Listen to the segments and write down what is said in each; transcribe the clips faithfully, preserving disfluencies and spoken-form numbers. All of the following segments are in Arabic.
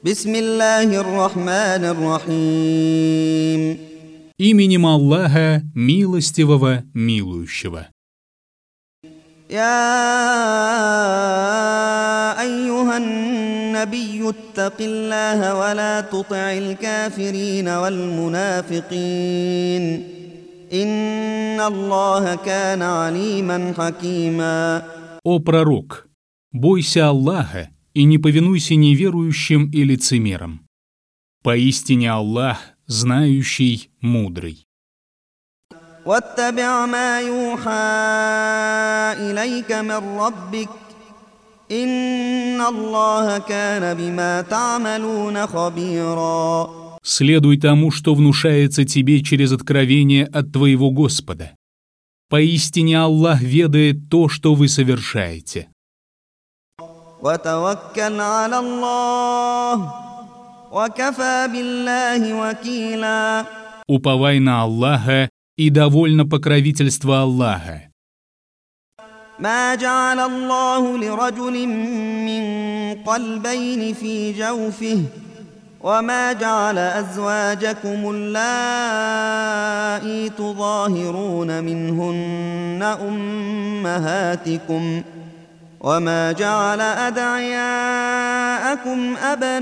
Бисмиллахир-рахманир-рахим. Именем Аллаха, милостивого, милующего. يا أيها النبي اتق الله ولا تطع الكافرين والمنافقين إن الله كان عليما حكيما. О пророк, бойся Аллаха и не повинуйся неверующим и лицемерам. Поистине Аллах знающий, мудрый. واتبع ما يوحى إليك من ربك إن الله كان بما تعملون خبيرا. Следуй тому, что внушается тебе через откровение от твоего Господа. Поистине Аллах ведает то, что вы совершаете. وتوكل على الله وكفى بالله وكيلا. Уповай на Аллаха, и довольно покровительство Аллаха. ما جعل الله لرجل من قلبين في جوفه وما جعل أزواجكم اللائي تظاهرون منهن أمهاتكم وما جعل أدعياءكم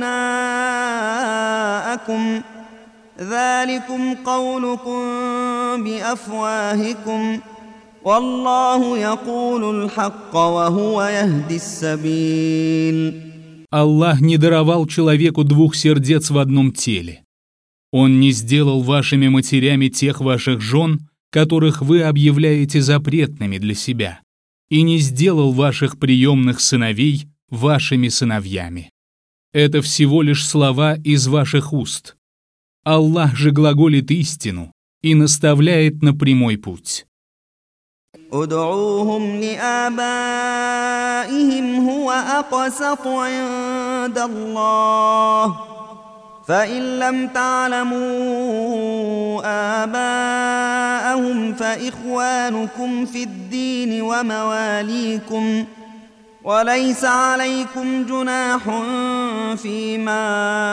أبناءكم ذلكم قولكم بأفواهكم والله يقول الحق وهو يهدي السبيل. Аллах не даровал человеку двух сердец в одном теле. Он не сделал вашими матерями тех ваших жен, которых вы объявляете запретными для себя, и не сделал ваших приемных сыновей вашими сыновьями. Это всего лишь слова из ваших уст. Аллах же глаголит истину и наставляет на прямой путь. ادعوهم لآبائهم هو أقسط عند الله فإن لم تعلموا آباءهم فإخوانكم في الدين ومواليكم وليس عليكم جناح فيما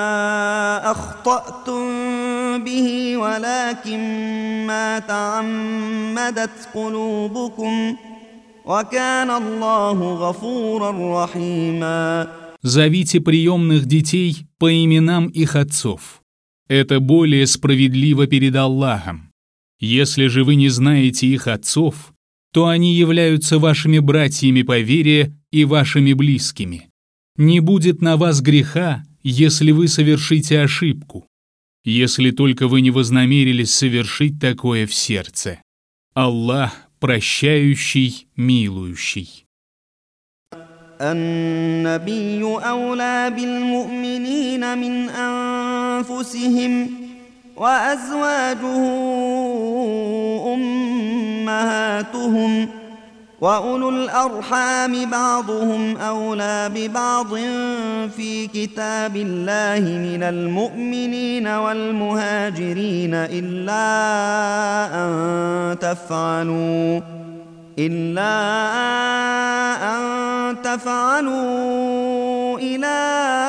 أخطأتم به ولكن ما تعمدت قلوبكم وكان الله غفورا رحيما. Зовите приемных детей по именам их отцов. Это более справедливо перед Аллахом. Если же вы не знаете их отцов, то они являются вашими братьями по вере и вашими близкими. Не будет на вас греха, если вы совершите ошибку, если только вы не вознамерились совершить такое в сердце. Аллах прощающий, милующий. النبي أولى بالمؤمنين من أنفسهم وأزواجه أمهاتهم وأولو الأرحام بعضهم أولى ببعض في كتاب الله من المؤمنين والمهاجرين إلا أن تفعلوا إلا أن تفعلوا إلى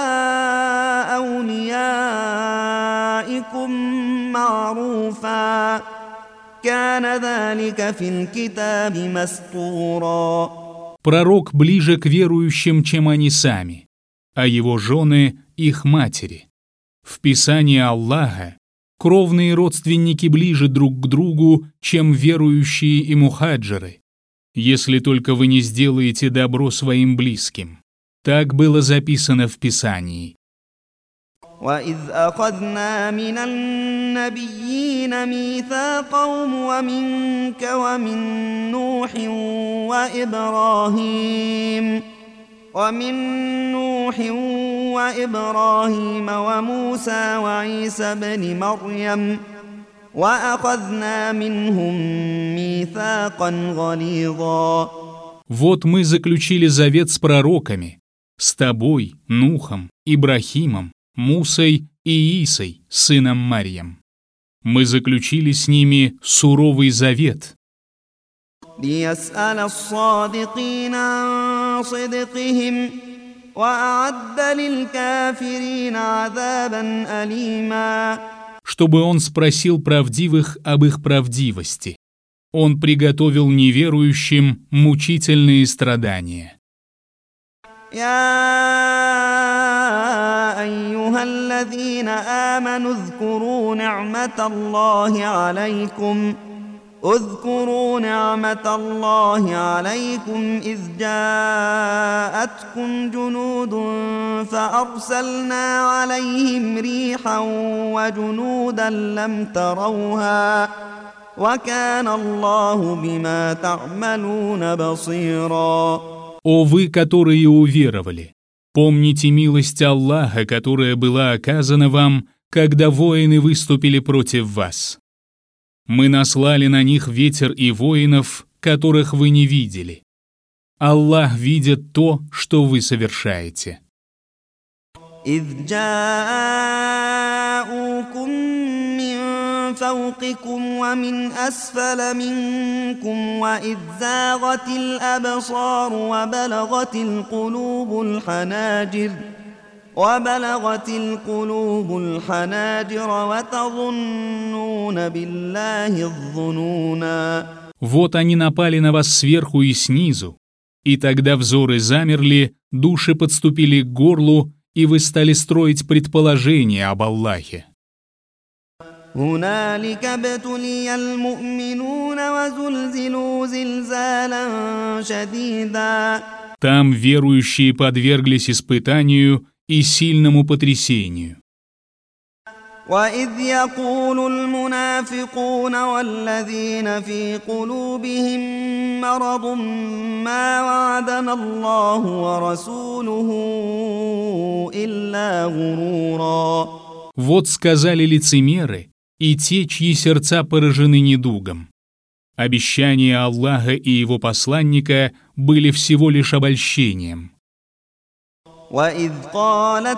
أوليائكم معروفا كان ذلك في الكتاب مسطورا. Пророк ближе к верующим, чем они сами, а его жены – их матери. В Писании Аллаха кровные родственники ближе друг к другу, чем верующие и мухаджиры, если только вы не сделаете добро своим близким. Так было записано в Писании. وَإِذْ أَخَذْنَا مِنَ النَّبِيِّينَ مِيثَاقَهُمْ وَمِنْكَ وَمِنْ نُوحٍ وَإِبْرَاهِيمَ وَمِنْ نُوحٍ وَإِبْرَاهِيمَ وَمُوسَى وَعِيسَى ابْنِ مَرْيَمَ وَأَخَذْنَا مِنْهُمْ مِيثَاقًا غَلِيظًا. Вот мы заключили завет с пророками, с тобой, Нухом, Ибрахимом, Мусой и Иисой, сыном Марьям. Мы заключили с ними суровый завет. لِيَسْأَلَ الصَّادِقِينَ عَنْ صِدْقِهِمْ وأعد للكافرين عذابا أليما. Чтобы он спросил правдивых об их правдивости. Он приготовил неверующим мучительные страдания. يا أيها الذين آمنوا اذكروا نعمة الله عليكم اذكروا نعمة الله عليكم إذ جاءتكم جنود فأرسلنا عليهم ريحا وجنودا لم تروها وكان الله بما تعملون بصيرا. О вы, которые уверовали! Помните милость Аллаха, которая была оказана вам, когда воины выступили против вас. Мы наслали на них ветер и воинов, которых вы не видели. Аллах видит то, что вы совершаете. إذ جاءوكم من فوقكم ومن أسفل منكم وإذ زاغت الأبصار وبلغت القلوب الحناجر وبلغت القلوب الحناجر وتظنون بالله الظنونا. Вот они напали на вас сверху и снизу, и тогда взоры замерли, души подступили к горлу, и вы стали строить предположения об Аллахе. هنالك ابتلي المؤمنون وزلزلوا زلزالا شديدا. Там верующие подверглись испытанию и сильному потрясению. وإذ يقول المنافقون والذين في قلوبهم مرض ما وعدنا الله ورسوله إلا غرورا. Вот сказали лицемеры и те, чьи сердца поражены недугом. Обещания Аллаха и его посланника были всего лишь обольщением. وإذ قالت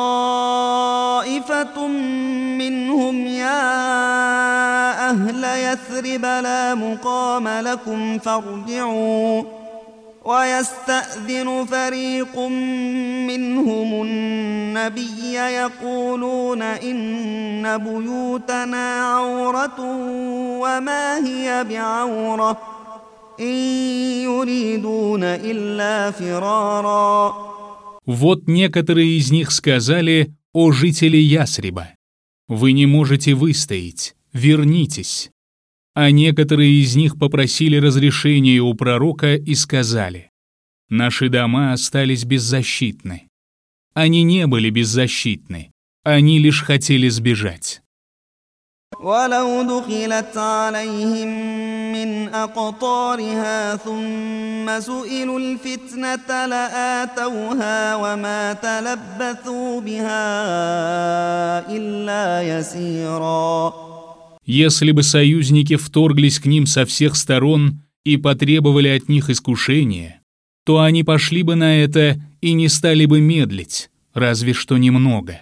طائفة منهم يا أهل يثرب لا مقام لكم فارجعوا ويستأذن فريق منهم النبي يقولون إن بيوتنا عورة وما هي بعورة إن يريدون إلا فرارا. Вот некоторые из них сказали: «О жители Ясриба, вы не можете выстоять, вернитесь». А некоторые из них попросили разрешения у пророка и сказали: «Наши дома остались беззащитны». Они не были беззащитны, они лишь хотели сбежать. ولو دخلت عليهم من أقطارها ثم سئلوا الفتنة لآتوها وما تلبثوا بها إلا يسيرا. Если бы союзники вторглись к ним со всех сторон и потребовали от них искушения, то они пошли бы на это и не стали бы медлить, разве что немного.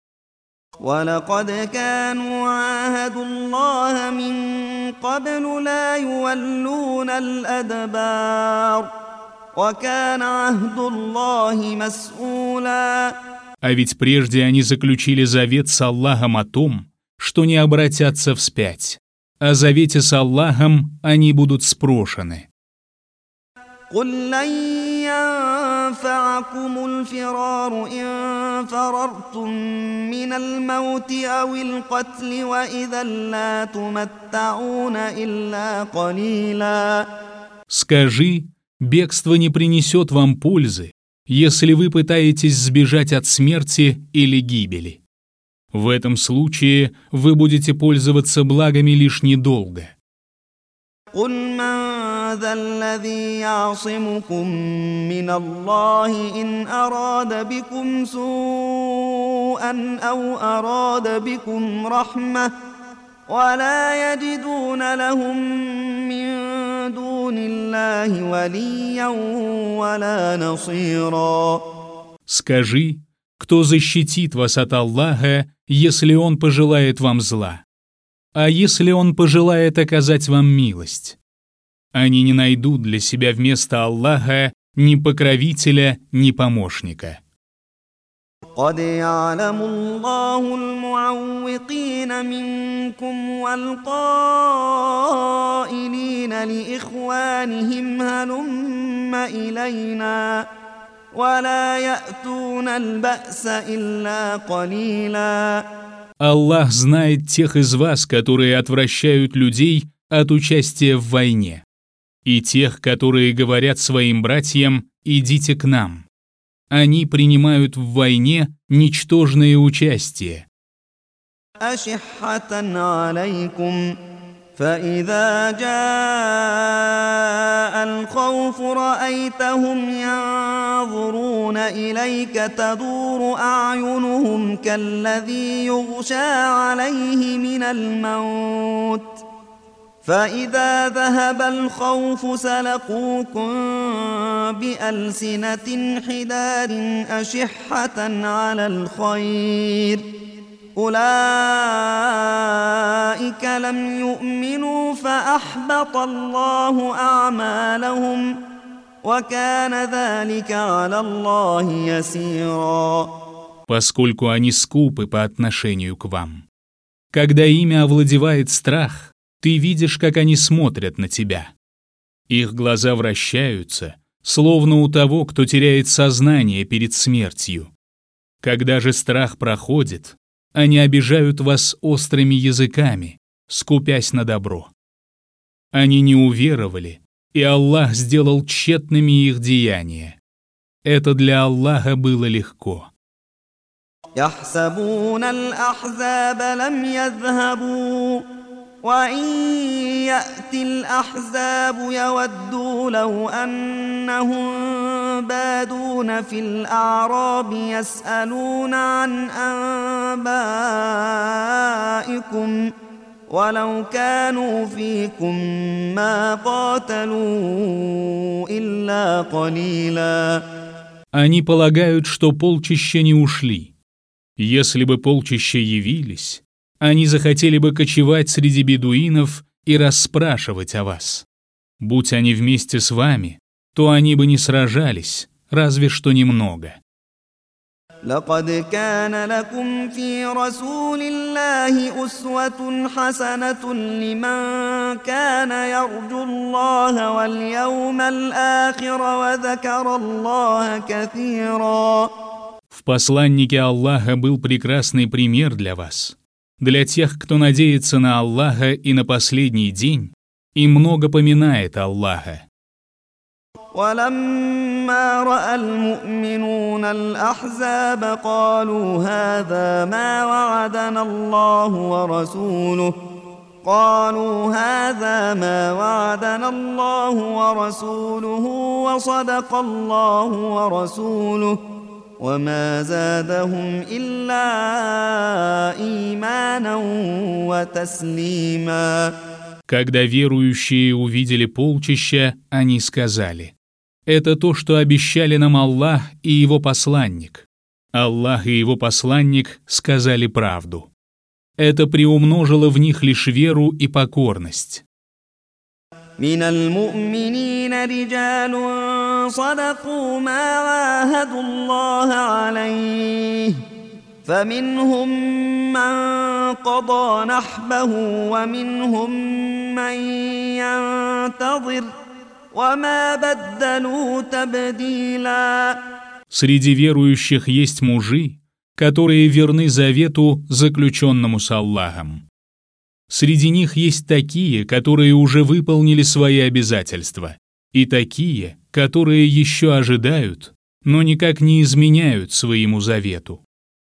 ولقد كانوا عاهدوا الله من قبل لا يولون الأدبار وكان عهد الله مسؤولا. А ведь прежде они заключили завет с Аллахом о том, что не обратятся вспять. О завете с Аллахом они будут спрошены. قل لن ينفعكم الفرار إن فررتم من الموت أو القتل وإذا لا تمتعون إلا قليلا. Скажи, бегство не принесет вам пользы, если вы пытаетесь сбежать от смерти или гибели. В этом случае вы будете пользоваться благами лишь недолго. قل من ذا الذي يعصمكم من الله إن أراد بكم سوءا أو أراد بكم رحمة ولا يجدون لهم من دون الله وليا ولا نصيرا. Скажи, кто защитит вас от Аллаха, если Он пожелает вам зла? А если Он пожелает оказать вам милость? Они не найдут для себя вместо Аллаха ни покровителя, ни помощника. قد يعلم الله المعوقين منكم والقائلين لإخوانهم هلم إلينا ولا يأتون البأس إلا قليلا. Аллах знает тех из вас, которые отвращают людей от участия в войне, и тех, которые говорят своим братьям «идите к нам». Они принимают в войне ничтожное участие. أشحة عليكم فإذا جاء الخوف رأيتهم ينظرون إليك تدور أعينهم كالذي يغشى عليه من الموت فإذا ذهب الخوف سلقوكم بألسنة حداد أشحة على الخير أولئك لم يؤمنوا فأحبط الله أعمالهم وكان ذلك على الله يسيرا. Поскольку они скупы по отношению к вам. Когда ими овладевает страх, ты видишь, как они смотрят на тебя. Их глаза вращаются, словно у того, кто теряет сознание перед смертью. Когда же страх проходит, они обижают вас острыми языками, скупясь на добро. Они не уверовали, и Аллах сделал тщетными их деяния. Это для Аллаха было легко. يحسبون الأحزاب لم يذهبوا وإن يأتي الأحزاب يودوا لو أنهم بادون في الأعراب يسألون عن أنبائكم ولو كانوا فيكم ما قاتلوا إلا قليلا. Они полагают, что полчища не ушли. Если бы полчища явились, они захотели бы кочевать среди бедуинов и расспрашивать о вас. Будь они вместе с вами, то они бы не сражались, разве что немного. لقد كان لكم في رسول الله أسوة حسنة لمن كان يرجو الله واليوم الآخر وذكر الله كثيرا. В посланнике Аллаха был прекрасный пример для вас, для тех, кто надеется на Аллаха и на последний день, и много поминает Аллаха. ولما رأى المؤمنون الأحزاب قالوا هذا ما وعدنا الله ورسوله قالوا هذا ما وعدنا الله ورسوله وصدق الله ورسوله وما زادهم إلا إيمانا وتسليما. Когда верующие увидели полчища, они сказали: «Это то, что обещали нам Аллах и Его посланник». Аллах и Его посланник сказали правду. Это приумножило в них лишь веру и покорность. من المؤمنين رجال صدقوا ما عاهدوا الله عليه فمنهم من قضى نحبه ومنهم من ينتظر وما بدلوا تبديلا. Среди верующих есть мужи, которые верны завету, заключенному с Аллахом. Среди них есть такие, которые уже выполнили свои обязательства, и такие, которые еще ожидают, но никак не изменяют своему завету.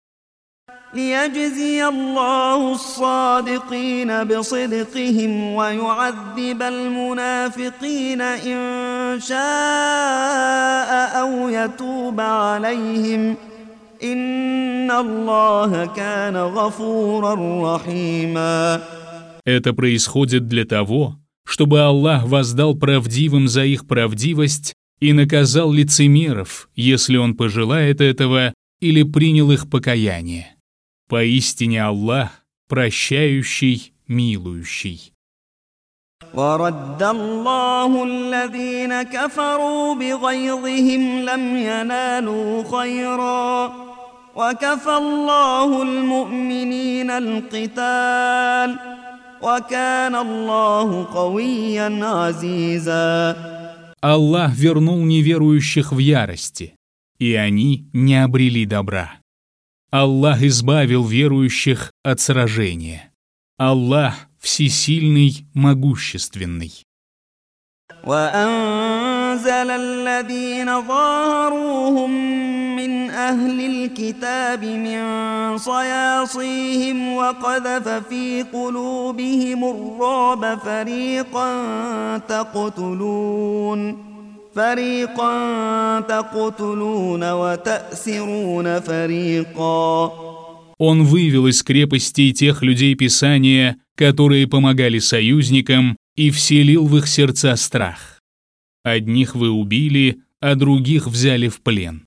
ليجزي الله الصادقين بصدقهم ويعذب المنافقين إن شاء أو يتوب عليهم إن الله كان غفورا رحيما. Это происходит для того, чтобы Аллах воздал правдивым за их правдивость и наказал лицемеров, если Он пожелает этого или принял их покаяние. Поистине Аллах прощающий, милующий. ورد الله الذين كفروا بغيظهم لم ينالوا خيرا وكفى الله المؤمنين القتال وكان الله قويا عزيزا. Аллах вернул неверующих в ярости, и они не обрели добра. Аллах избавил верующих от сражения. Аллах всесильный, могущественный. وأنزل الذين ظاهروهم من أهل الكتاب من صياصيهم وقذف في قلوبهم الرعب فريقا تقتلون فريقا تقتلون وتأسرون فريقا. Он вывел из крепостей тех людей Писания, которые помогали союзникам, и вселил в их сердца страх. Одних вы убили, а других взяли в плен.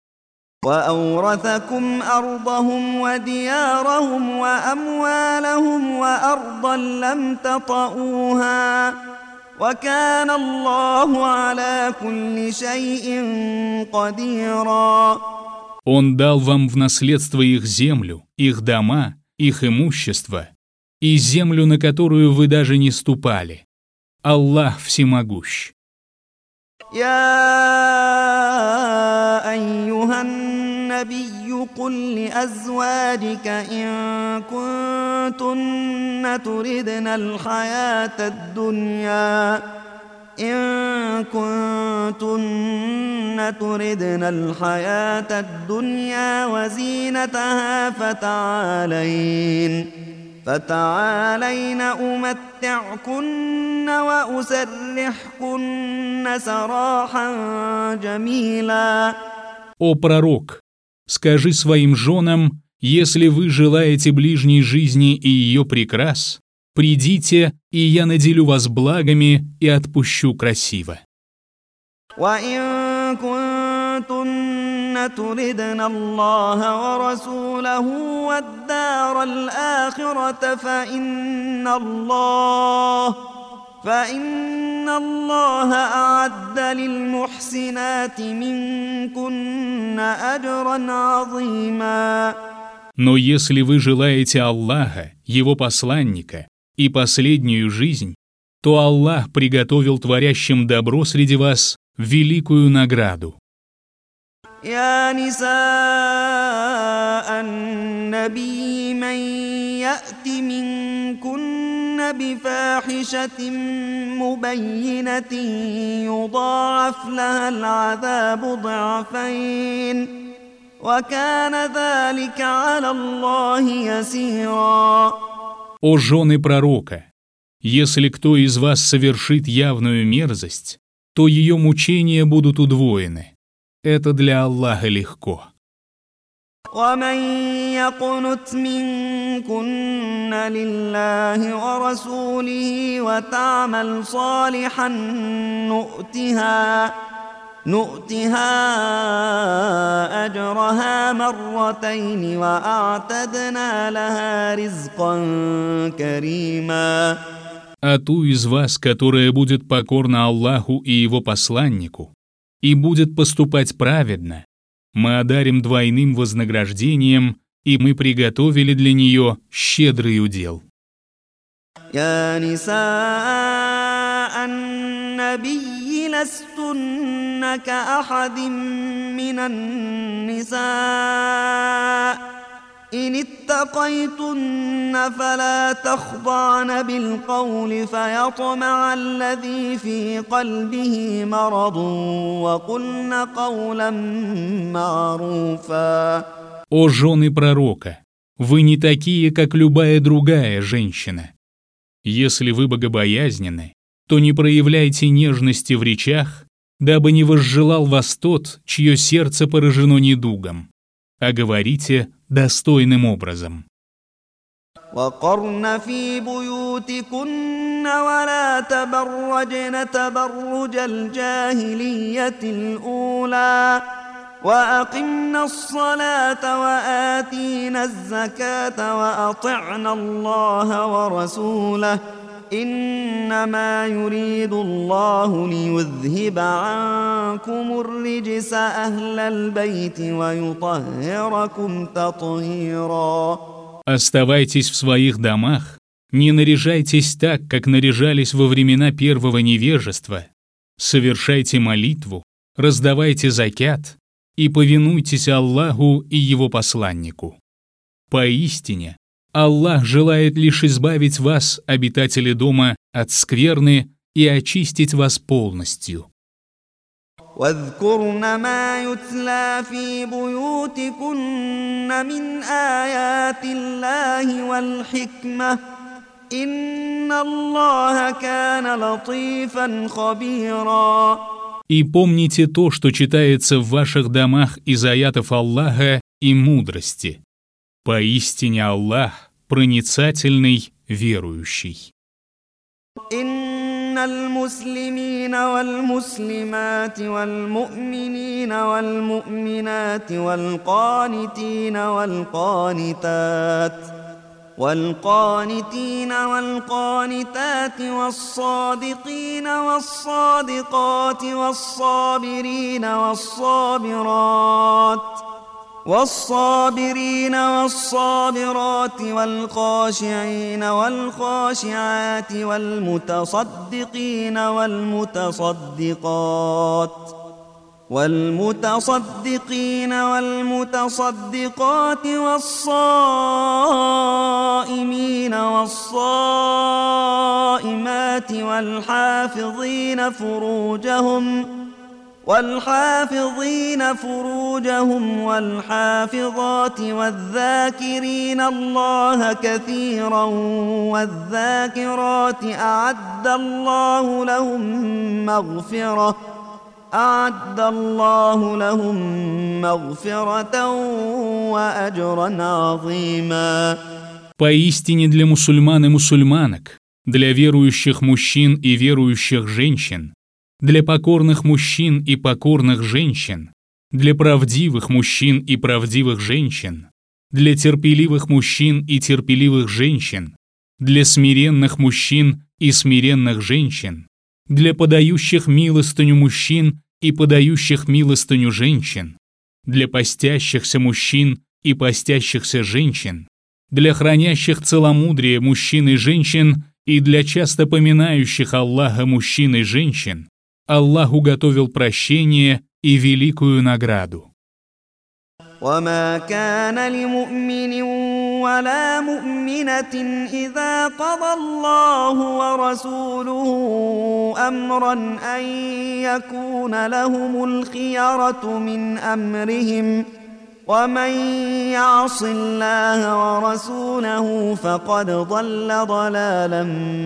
وأورثكم أرضهم وديارهم وأموالهم وأرضا لم تطئوها وكان الله على كل شيء قديرا. Он дал вам в наследство их землю, их дома, их имущество и землю, на которую вы даже не ступали. Аллах всемогущ. يا أيها النبي قل لأزواجك إن كنتن تردن الحياة الدنيا إن كنتن تردن الحياة الدنيا وزينتها فتعالين فتعالين أمتعكن وأسرحكن سراحا جميلا. О пророк, скажи своим женам, если вы желаете ближней жизни и ее прикрас, придите, и я наделю вас благами и отпущу красиво. وإن كنتن تردن الله ورسوله والدار الآخرة فإن الله فإن الله أعد للمحسنات منكن أجرا عظيما. Но если вы желаете Аллаха, Его посланника и последнюю жизнь, то Аллах приготовил творящим добро среди вас великую награду. يا نساء النبي من يأت منكن بفاحشة مبينة يضاعف لها العذاب ضعفين وكان ذلك على الله يسيرا. О жены пророка, если кто из вас совершит явную мерзость, то ее мучения будут удвоены. Это для Аллаха легко. ومن يقنت منكن لله ورسوله وتعمل صالحا نؤتها نؤتها أجرها مرتين وأعتدنا لها رزقا كريما. А ту из вас, которая будет покорна Аллаху и Его посланнику, и будет поступать праведно, мы одарим двойным вознаграждением, и мы приготовили для нее щедрый удел. يا نساء النبي لستن كأحد من النساء إن اتقيتن فلا تخضعن بالقول فيطمع الذي في قلبه مرض وقلن قولا معروفا. О жены пророка, вы не такие, как любая другая женщина. Если вы богобоязненны, то не проявляйте нежности в речах, дабы не возжелал вас тот, чье сердце поражено недугом, а говорите достойным образом. وقرن في بيوتكن ولا تبرجن تبرج الجاهلية الأولى وأقمنا الصلاة وآتينا الزكاة وأطعنا الله ورسوله إنما يريد الله ليذهب عنكم الرجس أهل البيت ويطهركم تطهيرا. Оставайтесь в своих домах, не наряжайтесь так, как наряжались во времена первого невежества. Совершайте молитву, раздавайте закят и повинуйтесь Аллаху и Его посланнику. Поистине, Аллах желает лишь избавить вас, обитатели дома, от скверны и очистить вас полностью. واذكرن ما يتلى في بيوتكن من آيات الله والحكمة إن الله كان لطيفا خبيرا. И помните то, что читается в ваших домах из аятов Аллаха и мудрости. Поистине Аллах проницательный, верующий. إن المسلمين والمسلمات والمؤمنين والمؤمنات والقانتين والقانتات والقانتين والقانتات والصادقين والصادقات والصابرين والصابرات والصابرين والصابرات والخاشعين والخاشعات والمتصدقين والمتصدقات والمتصدقين والمتصدقات والصائمين والصائمات والحافظين فروجهم والحافظين فروجهم والحافظات والذاكرين الله كثيرا والذاكرات أعد الله لهم مغفرة أعد الله لهم مغفرة وأجرا عظيما. Поистине для мусульман и мусульманок, для верующих мужчин и верующих женщин, для покорных мужчин и покорных женщин, для правдивых мужчин и правдивых женщин, для терпеливых мужчин и терпеливых женщин, для смиренных мужчин и смиренных женщин, для подающих милостыню мужчин и подающих милостыню женщин, для постящихся мужчин и постящихся женщин, для хранящих целомудрие мужчин и женщин и для часто поминающих Аллаха мужчин и женщин, Аллах уготовил прощение и великую награду. وما كان لمؤمن ولا مؤمنة إذا قضى الله ورسوله أمرا أن يكون لهم الخيرة من أمرهم ومن يعص الله ورسوله فقد ضل ضلالا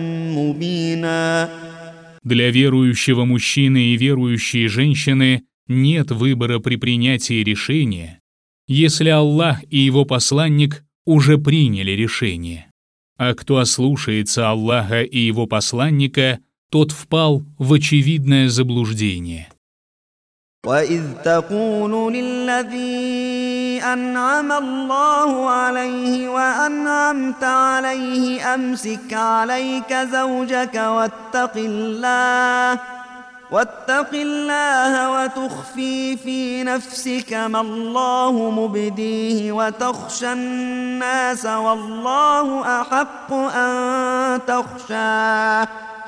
مبينا. Для верующего мужчины и верующей женщины нет выбора при принятии решения, если Аллах и Его посланник уже приняли решение. А кто ослушается Аллаха и Его посланника, тот впал в очевидное заблуждение. وَإِذْ تَقُولُ لِلَّذِي أَنْعَمَ اللَّهُ عَلَيْهِ وَأَنْعَمْتَ عَلَيْهِ أَمْسِكْ عَلَيْكَ زَوْجَكَ وَاتَّقِ اللَّهَ وَاتَّقِ اللَّهَ وَتُخْفِي فِي نَفْسِكَ مَا اللَّهُ مُبْدِيهِ وَتَخْشَى النَّاسَ وَاللَّهُ أَحَقُّ أَن تَخْشَاهُ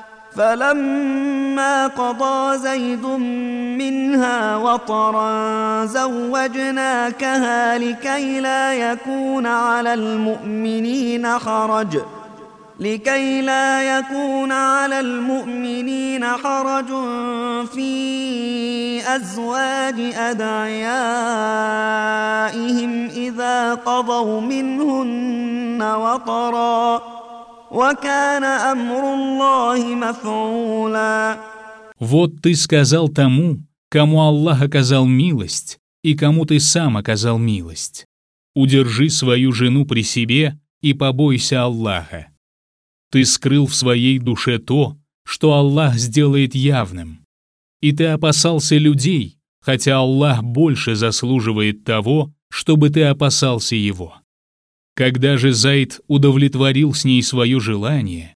فلما قضى زيد منها وطرا زوجناكها لكي لا يكون على المؤمنين حرج لكي لا يكون على المؤمنين حرج في أزواج أدعيائهم إذا قضوا منهن وطرا وَكَانَ أَمْرُ اللَّهِ مَفْعُولًا. Вот ты сказал тому, кому Аллах оказал милость, и кому ты сам оказал милость. Удержи свою жену при себе и побойся Аллаха. Ты скрыл в своей душе то, что Аллах сделает явным. И ты опасался людей, хотя Аллах больше заслуживает того, чтобы ты опасался Его. Когда же Зайд удовлетворил с ней свое желание,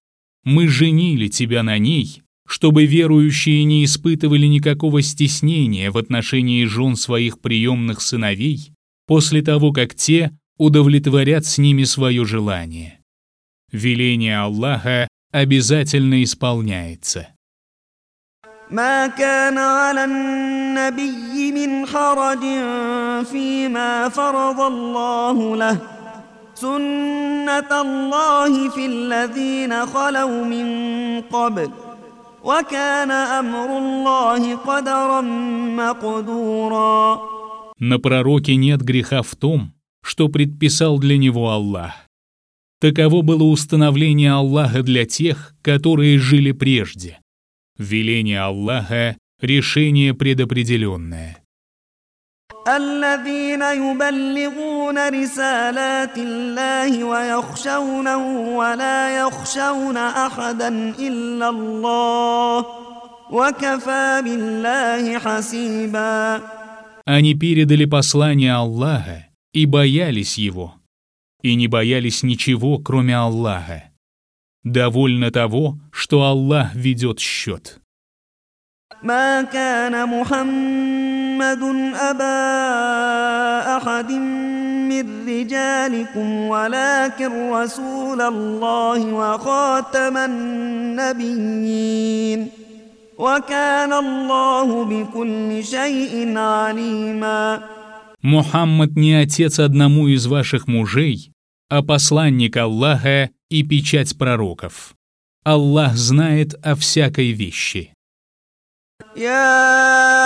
мы женили тебя на ней, чтобы верующие не испытывали никакого стеснения в отношении жен своих приемных сыновей после того, как те удовлетворят с ними свое желание. Веление Аллаха обязательно исполняется. ما كان على النبي من حرج فيما فرض الله له سنة الله في الذين خلوا من قبل وكان أمر الله قدرا مقدورا. На пророке нет греха в том, что предписал для него Аллах. Таково было установление Аллаха для тех, которые жили прежде. Веление Аллаха — решение предопределенное. الذين يبلغون رسالات الله ويخشونه ولا يخشون أحدا إلا الله وكفى بالله حسيبا. Они передали послание Аллаха и боялись его, и не боялись ничего, кроме Аллаха. Довольно того, что Аллах ведет счет. ما كان محمد أبا أحد من رجالكم ولكن رسول الله وخاتم النبيين وكان الله بكل شيء عليما. Мухаммад не отец одному из ваших мужей, а посланник Аллаха и печать пророков. Аллах знает о всякой вещи. يا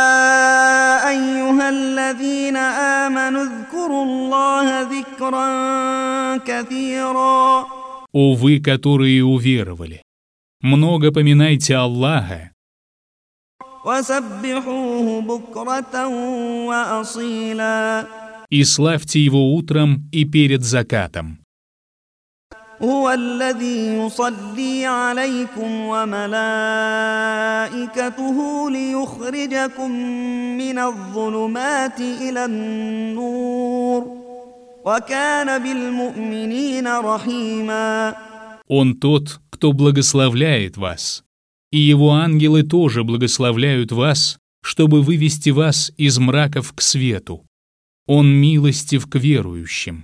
أيها الذين آمنوا اذكروا الله ذكرا كثيرا. О вы, которые уверовали, много поминайте Аллаха وسبحوه بكرة وأصيلا. и славьте его утром и перед закатом. هو الذي يصلي عليكم وملائكته ليخرجكم من الظلمات إلى النور وكان بالمؤمنين رحيما. Он тот, кто благословляет вас, и его ангелы тоже благословляют вас, чтобы вывести вас из мраков к свету. Он милостив к верующим.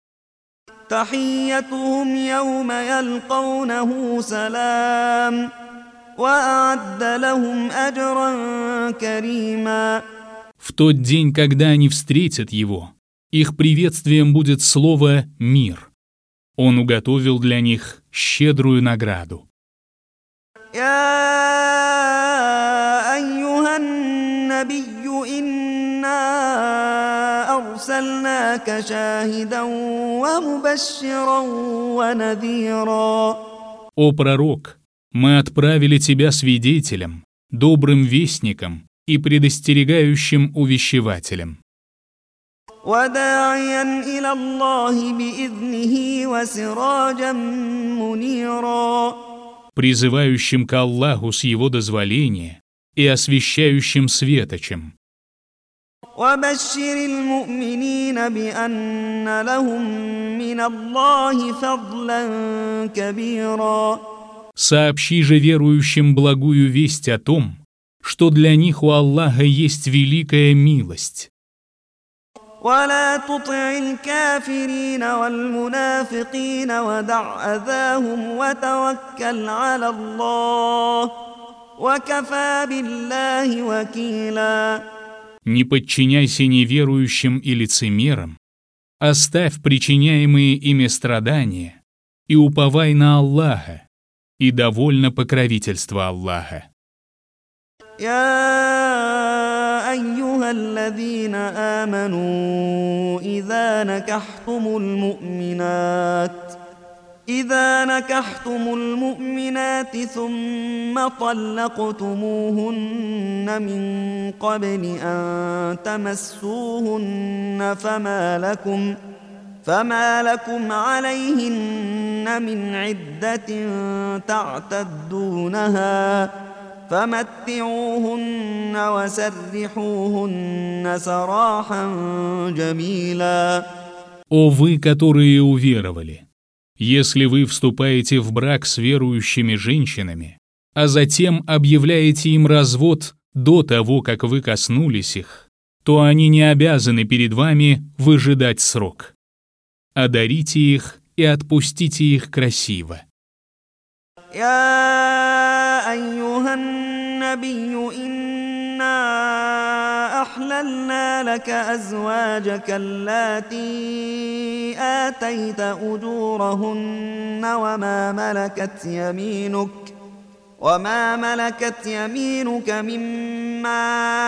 تحيتهم يوم يلقونه سلام وأعد لهم أجرا كريما. В тот день, когда они встретят его, их приветствием будет слово «мир». Он уготовил для них щедрую награду. يا أيها النبي إنا أرسلناك شاهدا ومبشرا ونذيرا. О пророк, мы отправили тебя свидетелем, добрым вестником и предостерегающим увещевателем, وداعيا إلى الله بإذنه وسراجا منيرا. призывающим к Аллаху с его дозволения и освещающим светочем. وبشر المؤمنين بأن لهم من الله فضلا كبيرا. Сообщи же верующим благую весть о том, что для них у Аллаха есть великая милость. ولا تطع الكافرين والمنافقين ودع أذاهم وتوكل على الله وكفى بالله وكيلا. Не подчиняйся неверующим и лицемерам, оставь причиняемые ими страдания и уповай на Аллаха, и довольно покровительство Аллаха. يا أيها الذين آمنوا إذا نكحتم المؤمنات إذا نكحتم المؤمنات ثم طلقتموهن من قبل أن تمسوهن فما لكم فما لكم عليهن من عدة تعتدونها فمتعوهن وسرحوهن سراحا جميلا. О вы, которые уверовали! Если вы вступаете в брак с верующими женщинами, а затем объявляете им развод до того, как вы коснулись их, то они не обязаны перед вами выжидать срок. Одарите их и отпустите их красиво. يا أيها النبي إنا أحللنا لك أزواجك اللاتي آتيت أجورهن وما ملكت يمينك وما ملكت يمينك مما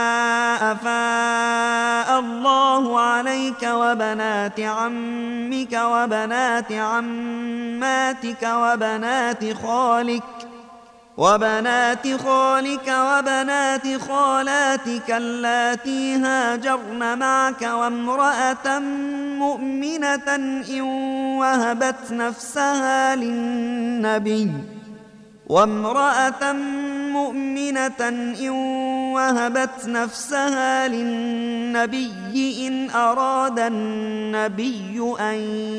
أفاء الله عليك وبنات عمك وبنات عماتك وبنات خالك وبنات خالك وبنات خالاتك اللاتي هاجرن معك وامرأة مؤمنة إن وهبت نفسها للنبي وامرأة مؤمنة إن وهبت نفسها للنبي إن أراد النبي أن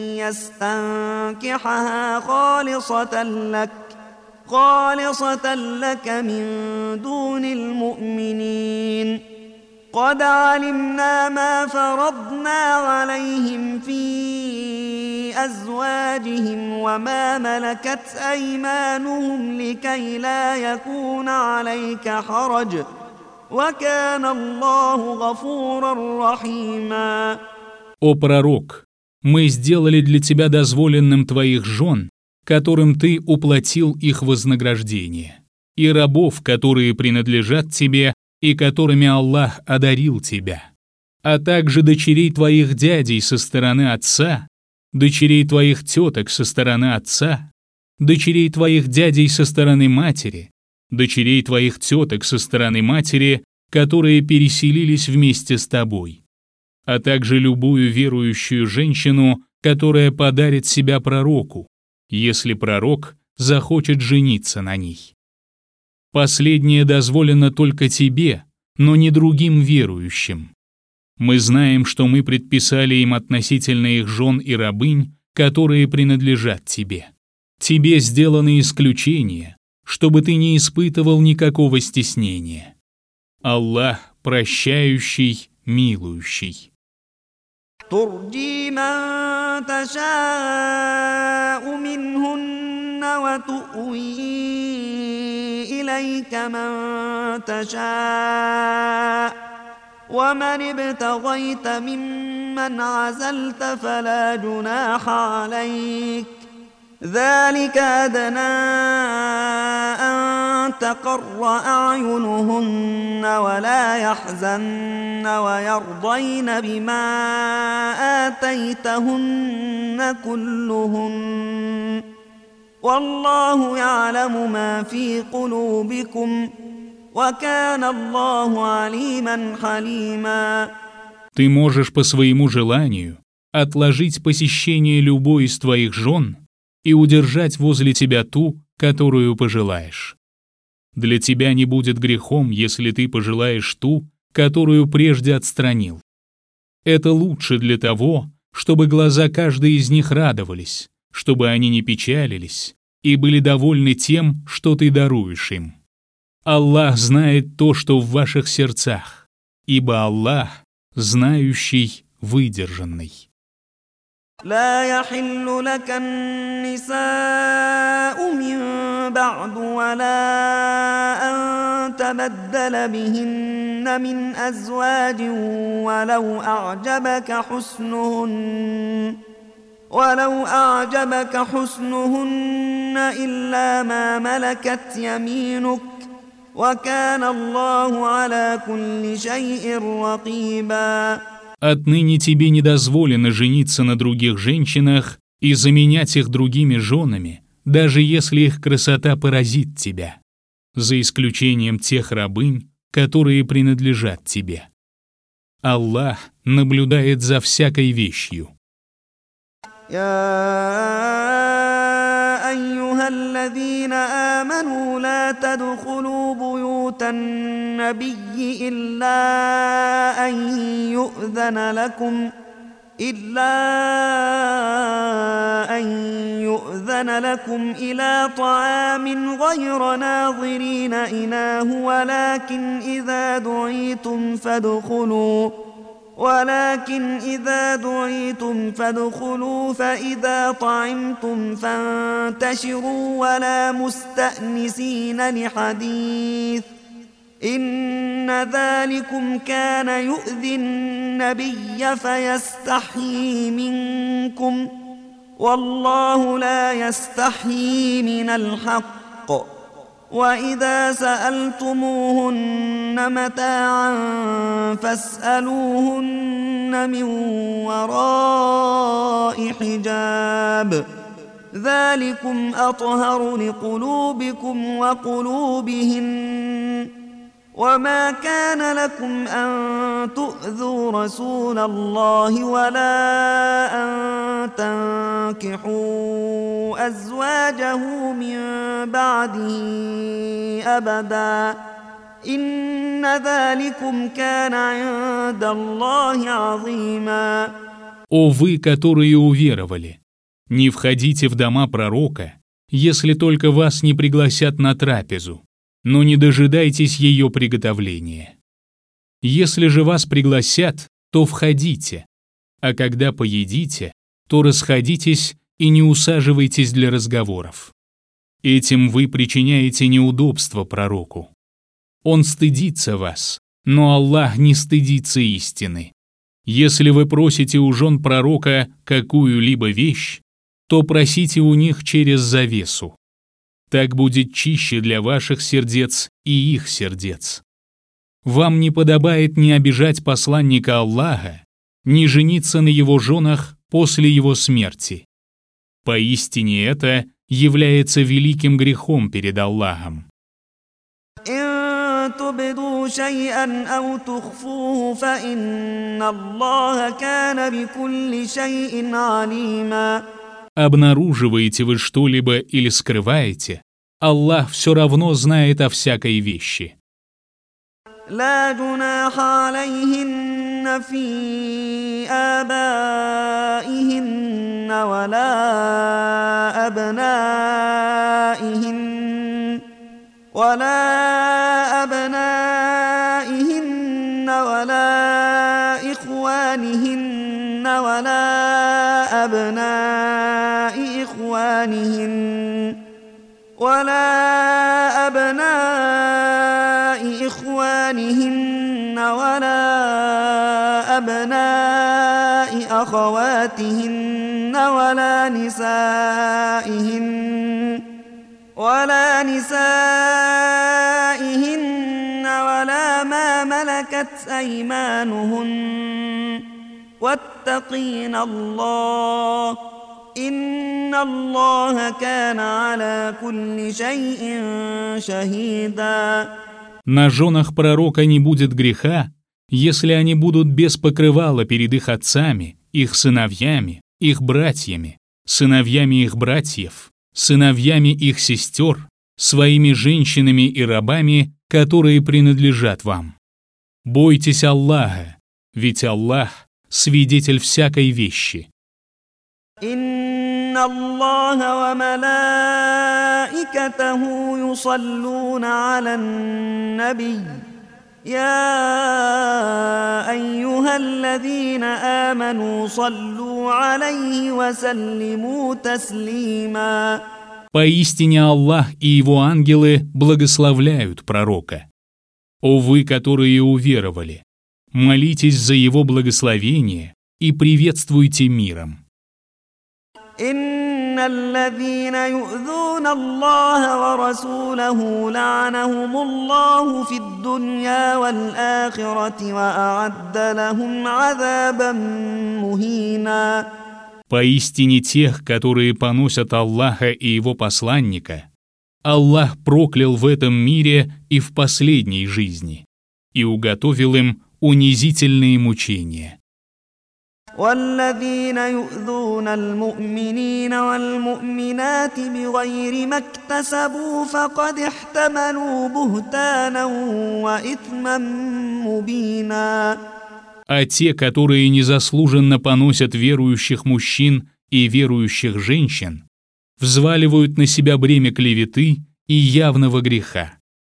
يستنكحها خالصة لك خالصة لك من دون المؤمنين قد علمنا ما فرضنا عليهم في أزواجهم وما ملكت أيمانهم لكي لا يكون عليك حرج وكان الله غفورا رحيما. О пророк, мы сделали для тебя дозволенным твоих жен, которым ты уплатил их вознаграждение, и рабов, которые принадлежат тебе и которыми Аллах одарил тебя, а также дочерей твоих дядей со стороны отца, дочерей твоих теток со стороны отца, дочерей твоих дядей со стороны матери, дочерей твоих теток со стороны матери, которые переселились вместе с тобой, а также любую верующую женщину, которая подарит себя пророку, если пророк захочет жениться на ней. Последнее дозволено только тебе, но не другим верующим. Мы знаем, что мы предписали им относительно их жен и рабынь, которые принадлежат тебе. Тебе сделаны исключения, чтобы ты не испытывал никакого стеснения. Аллах прощающий, милующий. ترجي من تشاء منهن وتؤوي إليك من تشاء ومن ابتغيت ممن عزلت فلا جناح عليك ذلك أدنى أن تقر أعينهن ولا يحزن ويرضين بما آتيتهن كلهن والله يعلم ما في قلوبكم وكان الله عليما حليما. Ты можешь по своему желанию отложить посещение любой из твоих жен и удержать возле тебя ту, которую пожелаешь. Для тебя не будет грехом, если ты пожелаешь ту, которую прежде отстранил. Это лучше для того, чтобы глаза каждой из них радовались, чтобы они не печалились и были довольны тем, что ты даруешь им. Аллах знает то, что в ваших сердцах, ибо Аллах знающий, выдержанный. لا يحل لك النساء من بعد ولا أن تبدل بهن من أزواج ولو أعجبك حسنهن ولو أعجبك حسنهن إلا ما ملكت يمينك وكان الله على كل شيء رقيبا. Отныне тебе не дозволено жениться на других женщинах и заменять их другими женами, даже если их красота поразит тебя, за исключением тех рабынь, которые принадлежат тебе. Аллах наблюдает за всякой вещью. أيها الذين آمنوا لا تدخلوا بيوت النبي إلا أن يؤذن لكم إلا أن يؤذن أذن لكم إلى طعام غير ناظرين إناه ولكن إذا دعيتم فادخلوا ولكن إذا دعيتم فادخلوا فإذا طعمتم فانتشروا ولا مستأنسين لحديث إن ذلكم كان يؤذي النبي فيستحيي منكم والله لا يستحيي من الحق وإذا سألتموهن متاعا فاسألوهن من وراء حجاب ذلكم أطهر لقلوبكم وقلوبهن وما كان لكم أن تؤذوا رسول الله ولا أن تنكحوا أزواجه من بعده أبدا إن ذلكم كان عند الله عظيما. О вы, которые уверовали, не входите в дома пророка, если только вас не пригласят на трапезу, но не дожидайтесь ее приготовления. Если же вас пригласят, то входите, а когда поедите, то расходитесь и не усаживайтесь для разговоров. Этим вы причиняете неудобство пророку. Он стыдится вас, но Аллах не стыдится истины. Если вы просите у жен пророка какую-либо вещь, то просите у них через завесу. Так будет чище для ваших сердец и их сердец. Вам не подобает ни обижать посланника Аллаха, ни жениться на его женах после его смерти. Поистине это является великим грехом перед Аллахом. إن تبدوا شيئا أو تخفوه فإن الله كان بكل شيء عليما. Обнаруживаете вы что-либо или скрываете, Аллах все равно знает о всякой вещи. لا جناح عليهن في آبائهن ولا أبنائهن ولا أبنائهن ولا إخوانهن ولا أبناء إخوانهن ولا أبناء إخوانهن ولا أبناء أخواتهن ولا نسائهن ولا نسائهن ولا ما ملكت أيمانهن واتقين الله إن الله كان على كل شيء شهيدا. На женах пророка не будет греха, если они будут без покрывала перед их отцами, их сыновьями, их братьями, сыновьями их братьев, сыновьями их сестер, своими женщинами и рабами, которые принадлежат вам. Бойтесь Аллаха, ведь Аллах — свидетель всякой вещи. إن الله وملائكته يصلون على النبي يا أيها الذين آمنوا صلوا عليه وسلموا تسليما. Поистине Аллах и его ангелы благословляют пророка. О вы, которые уверовали, молитесь за его благословение и приветствуйте миром. إن الذين يؤذون الله ورسوله لعنهم الله في الدنيا والآخرة وأعد لهم عذابا مهينا. Поистине тех, которые поносят Аллаха и его посланника, Аллах проклял в этом мире и в последней жизни и уготовил им унизительные мучения. والذين يؤذون المؤمنين والمؤمنات بغير ما اكتسبوا فقد احتملوا بهتانا وإثما مبينا. А те, которые незаслуженно поносят верующих мужчин и верующих женщин, взваливают на себя бремя клеветы и явного греха.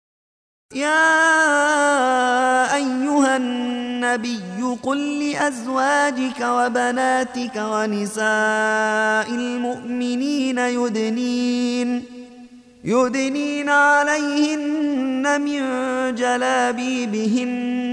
يا أيها النبي قل لأزواجك وبناتك ونساء المؤمنين يدنين يدنين عليهن من جلابيبهن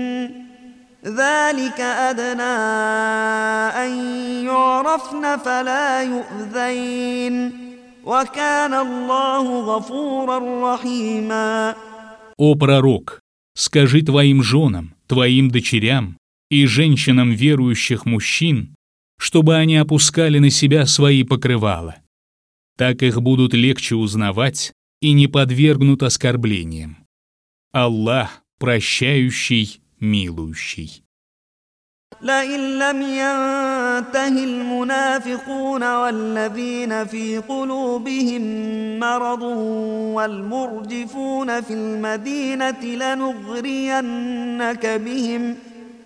ذلك أدنى أن يعرفن فلا يؤذين وكان الله غفورا رحيما. «О пророк, скажи твоим женам, твоим дочерям и женщинам верующих мужчин, чтобы они опускали на себя свои покрывала. Так их будут легче узнавать и не подвергнут оскорблениям. Аллах прощающий, милующий». لئن لم ينته المنافقون والذين في قلوبهم مرض والمرجفون في المدينة لنغرينك بهم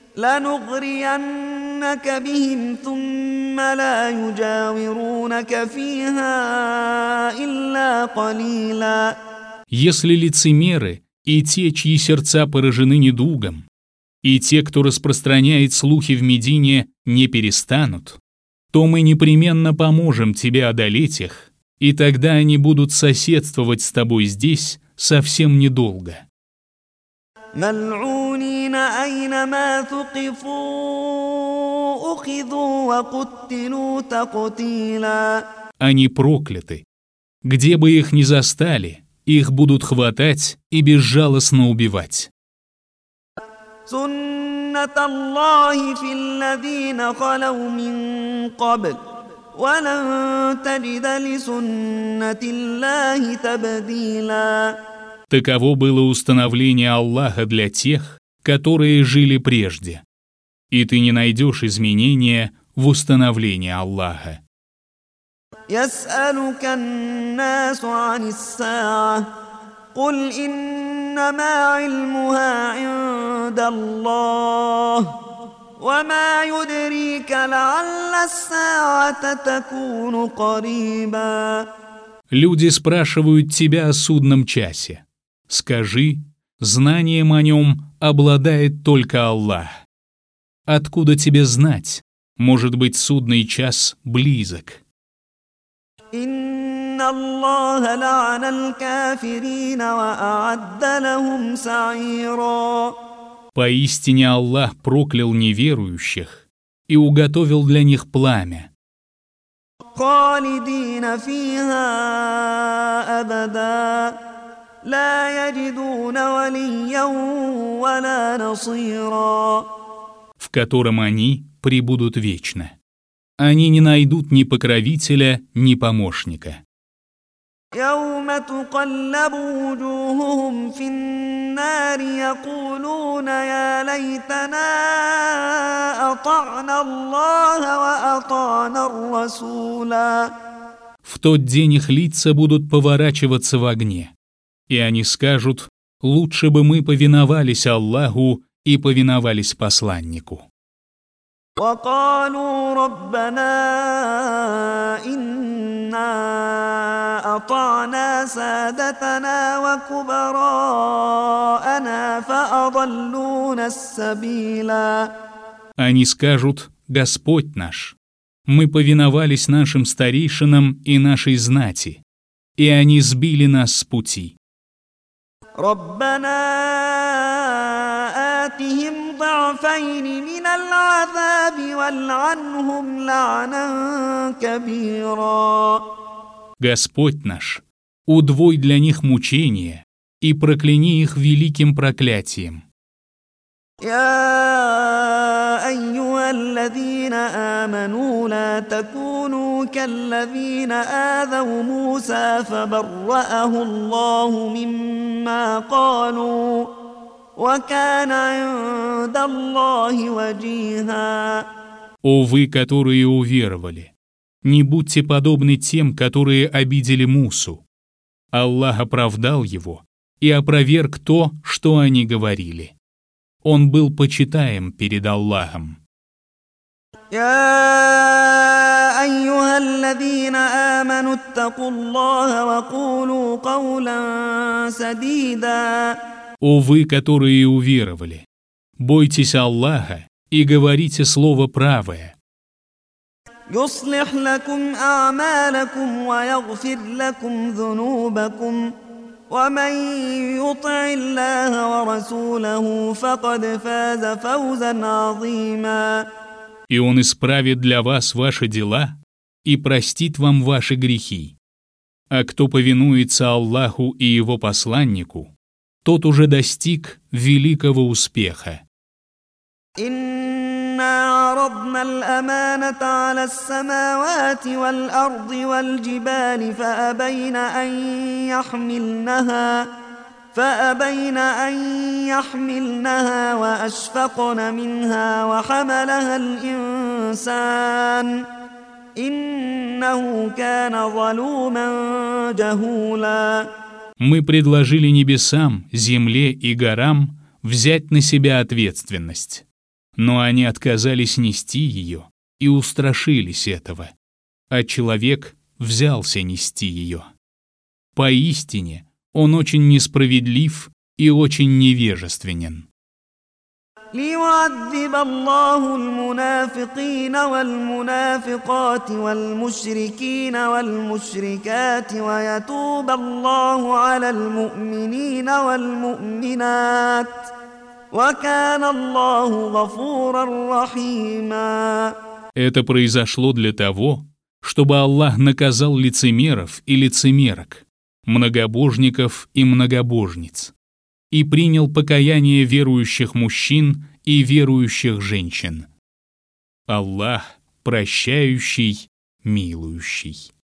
لنغرينك بهم ثم لا يجاورونك فيها إلا قليلا. Если лицемеры и те, чьи сердца поражены недугом, и те, кто распространяет слухи в Медине, не перестанут, то мы непременно поможем тебе одолеть их, и тогда они будут соседствовать с тобой здесь совсем недолго. ملعونين أينما ثقفوا أخذوا وقتلوا تقتيلا. Они прокляты. Где бы их ни застали, их будут хватать и безжалостно убивать. سنة الله في الذين خلوا من قبل ولن تجد لسنة الله تبديلا. Таково было установление Аллаха для тех, которые жили прежде, и ты не найдешь изменения в установлении Аллаха. يسألك الناس عن الساعة قل إنما علمها عند الله وما يدريك لعل الساعة تكون قريبا. Люди спрашивают тебя о судном часе. Скажи, знанием о нем обладает только Аллах. Откуда тебе знать? Может быть, судный час близок. إن الله لعن الكافرين وأعد لهم سعيرا. Поистине Аллах проклял неверующих и уготовил для них пламя. خالدين فيها أبدا لا يجدون وليا ولا نصيرا. В котором они пребудут вечно. Они не найдут ни покровителя, ни помощника. يوم تقلب وجوههم في النار يقولون يا ليتنا أطعنا الله وأطعنا الرسولا. В тот день их лица будут поворачиваться в огне, и они скажут: лучше бы мы повиновались Аллаху и повиновались посланнику. وقالوا ربنا إنا أطعنا سادتنا وكبراءنا فأضلونا السبيلا. Они скажут: Господь наш, мы повиновались нашим старейшинам и нашей знати, и они сбили нас с пути. ربنا آتهم ضعفين من العذاب والعنهم لعنا كبيرا. Господь наш, удвой для них мучения и прокляни их великим проклятием. يا أيها الذين آمنوا لا تكونوا كالذين آذوا موسى فبرأه الله مما قالوا وكان عند الله وجيها. О вы, которые уверовали, не будьте подобны тем, которые обидели Мусу. Аллах оправдал его и опроверг то, что они говорили. Он был почитаем перед Аллахом. يا أيها الذين آمنوا اتقوا الله وقولوا قولا سديدا. О вы, которые уверовали, бойтесь Аллаха и говорите слово правое. يصلح لكم أعمالكم ويغفر لكم ذنوبكم ومن يطع الله ورسوله فقد فاز فوزا عظيما. И Он исправит для вас ваши дела и простит вам ваши грехи. А кто повинуется Аллаху и Его посланнику, тот уже достиг великого успеха. إنا عرضنا الأمانة على السماوات والأرض والجبال فأبين أن يحملنها فأبين أن يحملنها وأشفقن منها وحملها الإنسان إنه كان ظلوما جهولا. Мы предложили небесам, земле и горам взять на себя ответственность. Но они отказались нести ее и устрашились этого, а человек взялся нести ее. Поистине, он очень несправедлив и очень невежественен. ليعذب الله المنافقين والمنافقات والمشركين والمشركات ويتوب الله على المؤمنين والمؤمنات وكان الله غفورا رحيما. Это произошло для того, чтобы Аллах наказал лицемеров и лицемерок, многобожников и многобожниц, и принял покаяние верующих мужчин и верующих женщин. Аллах прощающий, милующий.